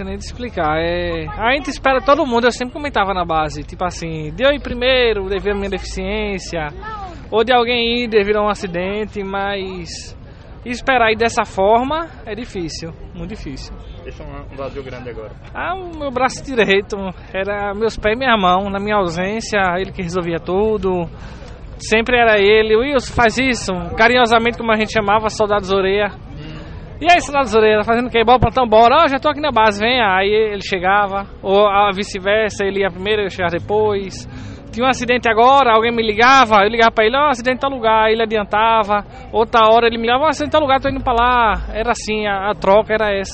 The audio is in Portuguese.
sei nem te explicar. A gente espera todo mundo, eu sempre comentava na base, tipo assim, de eu ir primeiro devido à minha deficiência, ou de alguém ir devido a um acidente, mas esperar ir dessa forma é difícil, muito difícil. Deixa um vazio grande agora. O meu braço direito, era meus pés e minha mão, na minha ausência, ele que resolvia tudo. Sempre era ele, Wilson, faz isso, carinhosamente como a gente chamava, Soldados Orelha. E aí, Soldados Orelha, fazendo o que? Bora, plantão, bora, já tô aqui na base, venha. Aí ele chegava, ou vice-versa, ele ia primeiro, eu chegava depois. Tinha um acidente agora, alguém me ligava, eu ligava pra ele, acidente em tal lugar, ele adiantava. Outra hora ele me ligava, acidente em tal lugar, tô indo pra lá. Era assim, a troca era essa.